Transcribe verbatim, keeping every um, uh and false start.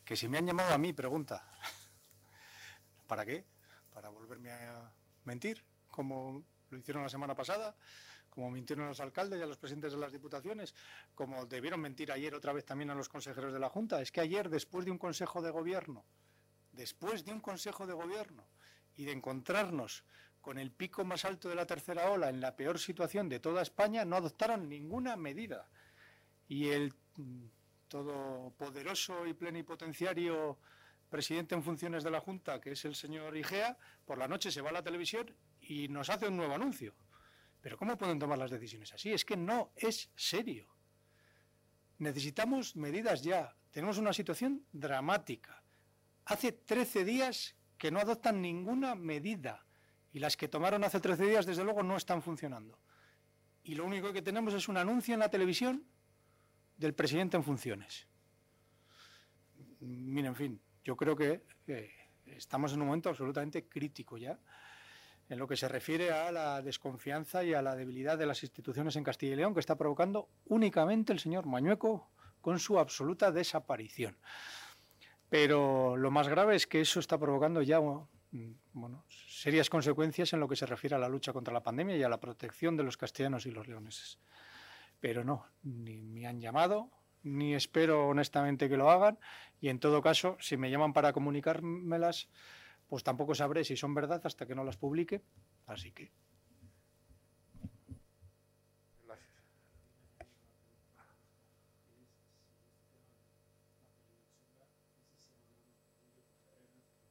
Que si me han llamado a mí, pregunta. ¿Para qué? ¿Para volverme a mentir? Como lo hicieron la semana pasada, como mintieron a los alcaldes y a los presidentes de las diputaciones, como debieron mentir ayer otra vez también a los consejeros de la Junta. Es que ayer, después de un consejo de gobierno, después de un consejo de gobierno y de encontrarnos con el pico más alto de la tercera ola en la peor situación de toda España, no adoptaron ninguna medida. Y el todopoderoso y plenipotenciario presidente en funciones de la Junta, que es el señor Igea, por la noche se va a la televisión y nos hace un nuevo anuncio. Pero ¿cómo pueden tomar las decisiones así? Es que no es serio. Necesitamos medidas ya. Tenemos una situación dramática. Hace trece días que no adoptan ninguna medida y las que tomaron hace trece días, desde luego, no están funcionando. Y lo único que tenemos es un anuncio en la televisión del presidente en funciones. Miren, en fin, yo creo que eh, estamos en un momento absolutamente crítico ya en lo que se refiere a la desconfianza y a la debilidad de las instituciones en Castilla y León, que está provocando únicamente el señor Mañueco con su absoluta desaparición. Pero lo más grave es que eso está provocando ya bueno, serias consecuencias en lo que se refiere a la lucha contra la pandemia y a la protección de los castellanos y los leoneses. Pero no, ni me han llamado, ni espero honestamente que lo hagan, y en todo caso, si me llaman para comunicármelas, pues tampoco sabré si son verdad hasta que no las publique, así que